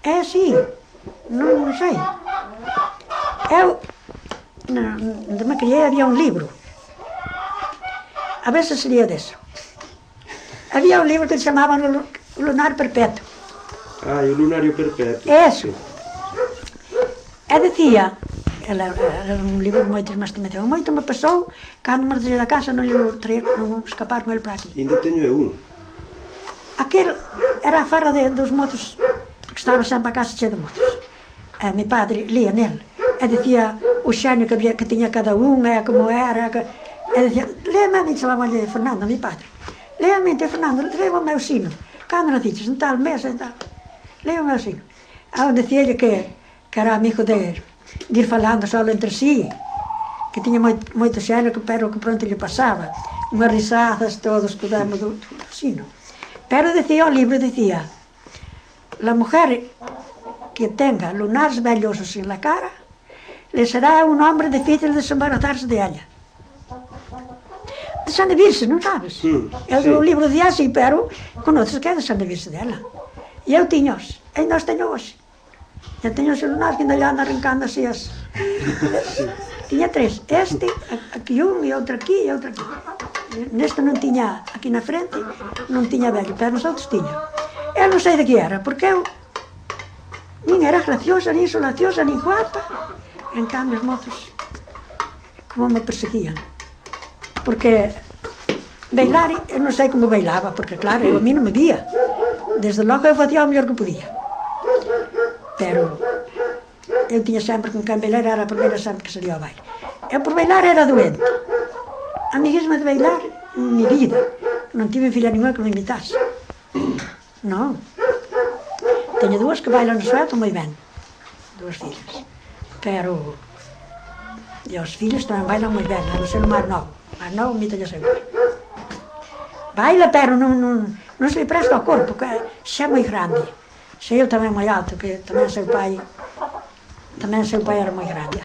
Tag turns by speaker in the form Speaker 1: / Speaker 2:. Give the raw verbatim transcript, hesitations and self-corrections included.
Speaker 1: É assim, não, não sei. Eu, na, onde me criei havia um livro. A ver se seria disso. Havia um livro que se chamava Lunar Perpétuo.
Speaker 2: Ah, o Lunário Perpétuo.
Speaker 1: Isso. E dizia, ela, era um livro de moitas, mas também muito me passou, cando me desde da casa não lhe traía, não escapar com ele para aqui.
Speaker 2: Ainda tenho eu um.
Speaker 1: Aquele era a farra de, dos moços, porque estava sempre a casa cheia de moços. E meu padre lia nele, e dizia o xénio que, havia, que tinha cada um, é como era, que, e dizia, lê-me a mim, chamava-lhe Fernando, meu padre, lê a mim, Fernando, lê o meu sino, quando não dizes, em tal mesa, em tal, lê o meu sino. Aí dizia-lhe que, que era amigo de, de ir falando só entre si, que tinha muito, muito xénio, que pero que pronto lhe passava, umas risadas todos que damos do, do sino. Pero decía o libro, decía, la mujer que tenga lunares vellosos en la cara, le será un hombre difícil de desembarazarse de ella. De Santa Virse, não sabes?
Speaker 2: Hum,
Speaker 1: é o livro dizia assim, pero conoces que é de Santa Virse dela. E eu tinha-os, ainda os tenho hoje. Eu tenho os lunares que ainda lhe ando arrancando assim as... Tinha três, este, aqui um, e outro aqui, e outro aqui. Neste não tinha, aqui na frente, não tinha velho, pero nos outros tinha. Eu não sei de que era, porque eu nem era graciosa, nem solaciosa, nem guapa. Em cambio, os moços, como me perseguiam. Porque bailar, eu não sei como bailava, porque claro, eu a mim não me via. Desde logo eu fazia o melhor que podia. Pero eu tinha sempre com quem bailar, era a primeira sempre que salia ao baile. Eu por bailar era doente. Amiguismo de bailar, minha vida. Não tive filha nenhuma que me imitasse. Não. Tenho duas que bailam no sueto muito bem. Duas filhas. Pero... E os filhos também bailam muito bem, a não ser o mais novo. O mais novo imita-lhe sempre. Baila, pero não, não, não se lhe presta ao corpo, porque se é muito grande. Se eu também muito alto, que também seu pai... Também seu pai era muito grande.